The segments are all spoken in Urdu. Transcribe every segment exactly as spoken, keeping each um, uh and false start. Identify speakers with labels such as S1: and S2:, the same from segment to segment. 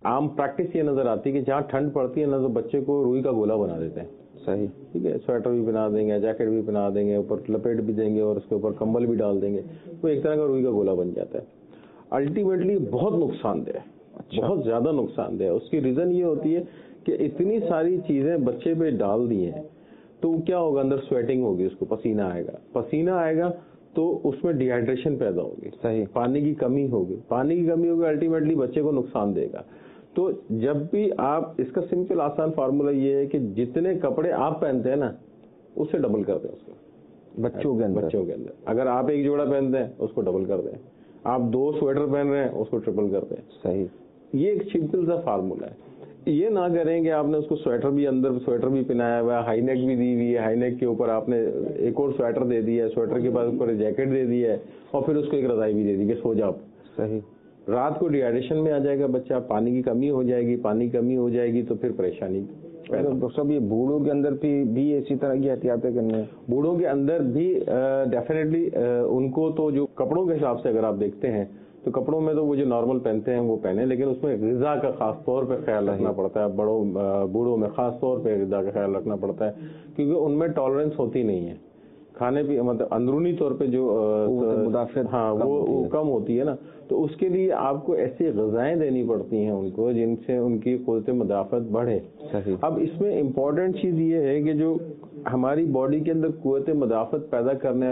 S1: عام پریکٹس یہ نظر آتی ہے کہ جہاں ٹھنڈ پڑتی ہے نا تو بچے کو روئی کا گولا بنا دیتے ہیں.
S2: صحیح,
S1: ٹھیک ہے, سویٹر بھی بنا دیں گے, جیکٹ بھی بنا دیں گے, اوپر لپیٹ بھی دیں گے اور اس کے اوپر کمبل بھی ڈال دیں گے, تو ایک طرح کا روئی کا گولا بن جاتا ہے. الٹیمیٹلی بہت نقصان دہ ہے, بہت زیادہ نقصان دہ ہے. اس کی ریزن یہ ہوتی ہے کہ اتنی ساری چیزیں بچے پہ ڈال دی ہیں تو کیا ہوگا, اندر سویٹنگ ہوگی, اس کو پسینہ آئے گا, پسینہ آئے گا تو اس میں ڈی ہائیڈریشن پیدا ہوگی.
S2: صحیح,
S1: پانی کی کمی ہوگی, پانی کی کمی ہوگی الٹیمیٹلی بچے کو نقصان دے گا. تو جب بھی آپ, اس کا سمپل آسان فارمولا یہ ہے کہ جتنے کپڑے آپ پہنتے ہیں نا اس سے ڈبل کر دیں اس کو
S2: بچوں کے اندر.
S1: بچوں کے اندر اگر آپ ایک جوڑا پہنتے ہیں اس کو ڈبل کر دیں, آپ دو سویٹر پہن رہے ہیں اس کو ٹرپل کر دیں.
S2: صحیح,
S1: یہ ایک سمپل سا فارمولا ہے. یہ نہ کریں کہ آپ نے اس کو سویٹر بھی اندر سویٹر بھی پہنایا ہوا ہے, ہائی نیک بھی دی ہوئی ہے, ہائی نیک کے اوپر آپ نے ایک اور سویٹر دے دیا ہے, سویٹر کے بعد اوپر جیکٹ دے دی ہے اور پھر اس کو ایک رضائی بھی دے دی کہ سو جاؤ.
S2: صحیح,
S1: رات کو ڈی ہائیڈریشن میں آ جائے گا بچہ, پانی کی کمی ہو جائے گی, پانی کی کمی ہو جائے گی تو پھر پریشانی.
S2: ڈاکٹر صاحب یہ بوڑھوں کے اندر بھی اسی طرح کی احتیاطیں کرنی ہیں؟
S1: بوڑھوں کے اندر بھی ڈیفینیٹلی ان کو تو جو کپڑوں کے حساب سے اگر آپ دیکھتے ہیں تو کپڑوں میں تو وہ جو نارمل پہنتے ہیں وہ پہنے, لیکن اس میں غذا کا خاص طور پہ خیال رکھنا پڑتا ہے. بڑوں بوڑھوں میں خاص طور پہ غذا کا خیال رکھنا پڑتا ہے کیونکہ ان میں ٹالرنس ہوتی نہیں ہے کھانے پہ, مطلب اندرونی طور پہ جو
S2: مدافعت
S1: ہاں وہ کم ہوتی ہے نا, تو اس کے لیے آپ کو ایسی غذائیں دینی پڑتی ہیں ان کو جن سے ان کی قوت مدافعت بڑھے. اب اس میں امپورٹنٹ چیز یہ ہے کہ جو ہماری باڈی کے اندر قوت مدافعت پیدا کرنے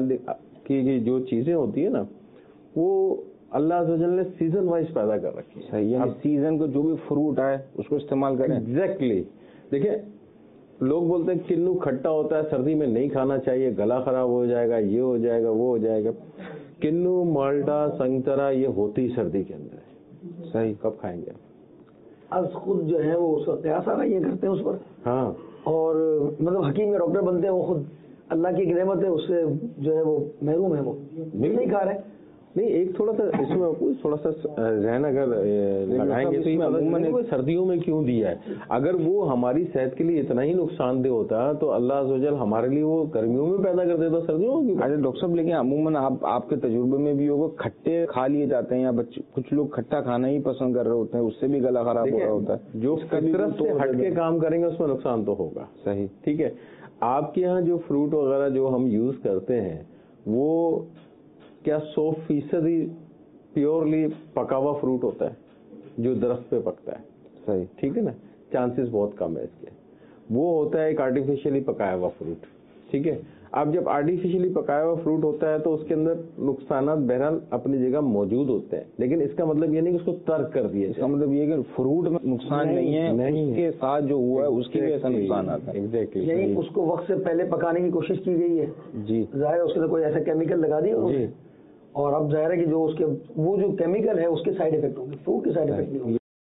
S1: کی جو چیزیں ہوتی ہیں نا وہ اللہ عز و جل نے سیزن وائز پیدا کر رکھی ہے.
S2: صحیح, یعنی سیزن کو جو بھی فروٹ آئے اس کو استعمال کریں.
S1: ایگزیکٹلی. دیکھیں لوگ بولتے ہیں کنو کھٹا ہوتا ہے سردی میں نہیں کھانا چاہیے, گلا خراب ہو جائے گا, یہ ہو جائے گا, وہ ہو جائے گا. کنو, مالٹا, سنگترا یہ ہوتی سردی کے اندر ہے. صحیح, کب کھائیں گے
S3: از خود جو ہے وہ اس کا قیاس آ رہا یہ کرتے ہیں اس پر.
S1: ہاں,
S3: اور مطلب حکیم یا ڈاکٹر بنتے ہیں وہ خود اللہ کی ایک نعمت ہے, اس سے جو ہے وہ محروم ہے, وہ نہیں کھا رہے.
S1: نہیں, ایک تھوڑا سا اس میں تھوڑا سا ذہن اگر لگائیں گے تو یہ عموماً سردیوں میں کیوں دیا ہے. اگر وہ ہماری صحت کے لیے اتنا ہی نقصان دہ ہوتا تو اللہ عز و جل ہمارے لیے وہ گرمیوں میں پیدا کر دیتا, سردیوں میں.
S2: اچھا ڈاکٹر صاحب, لیکن عموماً آپ آپ کے تجربے میں بھی ہوگا کھٹے کھا لیے جاتے ہیں یا بچے کچھ لوگ کھٹا کھانا ہی پسند کر رہے ہوتے ہیں, اس سے بھی گلا خراب ہو رہا ہوتا ہے.
S1: جو فطرت سے ہٹ کے کام کریں گے اس میں نقصان تو ہوگا.
S2: صحیح,
S1: ٹھیک ہے. آپ کے یہاں جو فروٹ وغیرہ جو ہم یوز کرتے ہیں وہ کیا سو فیصدی پیورلی پکا ہوا فروٹ ہوتا ہے جو درخت پہ پکتا ہے؟
S2: صحیح,
S1: ٹھیک ہے نا, چانسز بہت کم ہے اس کے. وہ ہوتا ہے ایک آرٹیفیشلی پکایا ہوا فروٹ. ٹھیک ہے. اب جب آرٹیفیشلی پکایا ہوا فروٹ ہوتا ہے تو اس کے اندر نقصانات بہرحال اپنی جگہ موجود ہوتے ہیں, لیکن اس کا مطلب یہ نہیں کہ اس کو ترک کر دیا.
S2: اس کا مطلب یہ کہ فروٹ میں نقصان نہیں ہے, نہیں اس کے ساتھ جو ہوا ہے اس کی وجہ سے نقصان آتا ہے.
S1: ایگزیکٹلی,
S3: یعنی اس کو وقت سے پہلے پکانے کی کوشش کی گئی ہے.
S1: جی,
S3: ظاہر ہے اس کے اندر کوئی ایسا کیمیکل لگا دیا
S1: جی,
S3: اور اب ظاہر ہے کہ جو اس کے وہ جو کیمیکل ہے اس کے سائڈ افیکٹ ہوں گے, فروٹ کے سائڈ افیکٹ نہیں ہوں گے.